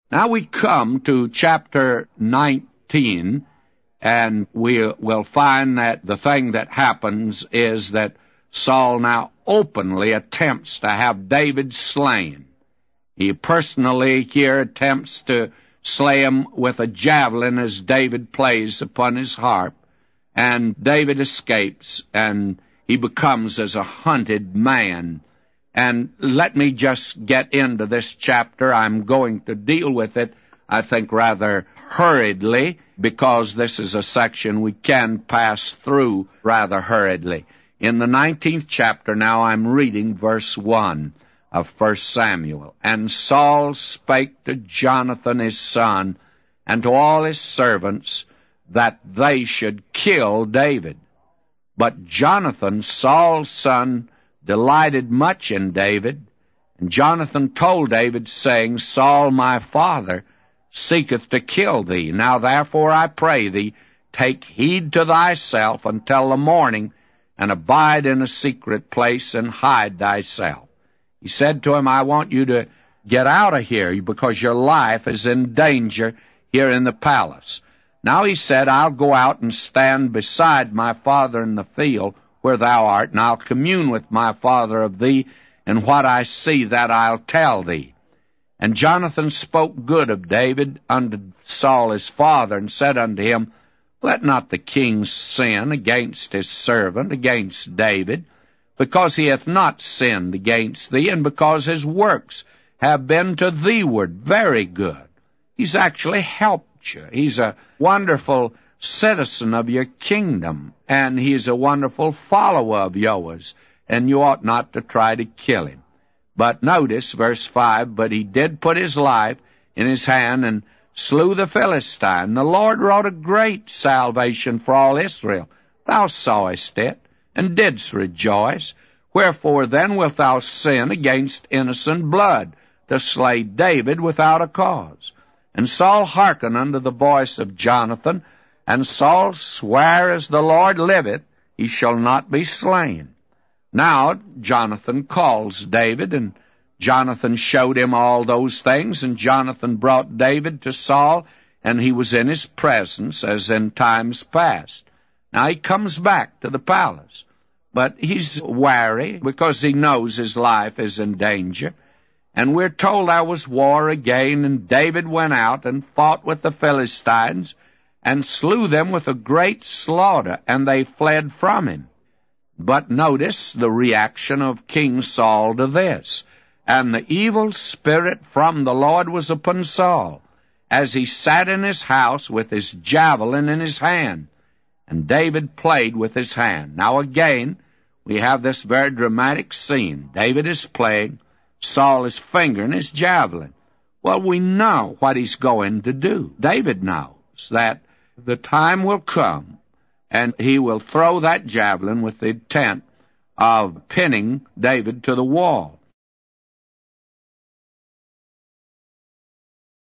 Now we come to chapter 19, and we will find that the thing that happens is that Saul now openly attempts to have David slain. He personally here attempts to slay him with a javelin as David plays upon his harp, and David escapes, and he becomes as a hunted man. And let me just get into this chapter. I'm going to deal with it, I think, rather hurriedly, because this is a section we can pass through rather hurriedly. In the 19th chapter now, I'm reading verse 1 of 1 Samuel. And Saul spake to Jonathan his son, and to all his servants, that they should kill David. But Jonathan, Saul's son, delighted much in David. And Jonathan told David, saying, Saul my father seeketh to kill thee. Now therefore I pray thee, take heed to thyself until the morning, and abide in a secret place, and hide thyself. He said to him, I want you to get out of here, because your life is in danger here in the palace. Now he said, I'll go out and stand beside my father in the field where thou art, and I'll commune with my father of thee, and what I see that I'll tell thee. And Jonathan spoke good of David unto Saul his father, and said unto him, Let not the king sin against his servant, against David, because he hath not sinned against thee, and because his works have been to theeward very good. He's actually helped you. He's a wonderful citizen of your kingdom, and he's a wonderful follower of yours, and you ought not to try to kill him. But notice verse 5, but he did put his life in his hand and slew the Philistine. The Lord wrought a great salvation for all Israel. Thou sawest it, and didst rejoice. Wherefore then wilt thou sin against innocent blood, to slay David without a cause? And Saul hearkened unto the voice of Jonathan, and Saul sware, as the Lord liveth, he shall not be slain. Now Jonathan calls David, and Jonathan showed him all those things, and Jonathan brought David to Saul, and he was in his presence as in times past. Now he comes back to the palace, but he's wary because he knows his life is in danger. And we're told there was war again, and David went out and fought with the Philistines, and slew them with a great slaughter, and they fled from him. But notice the reaction of King Saul to this. And the evil spirit from the Lord was upon Saul, as he sat in his house with his javelin in his hand. And David played with his hand. Now again, we have this very dramatic scene. David is playing, Saul is fingering his javelin. Well, we know what he's going to do. David knows that the time will come, and he will throw that javelin with the intent of pinning David to the wall.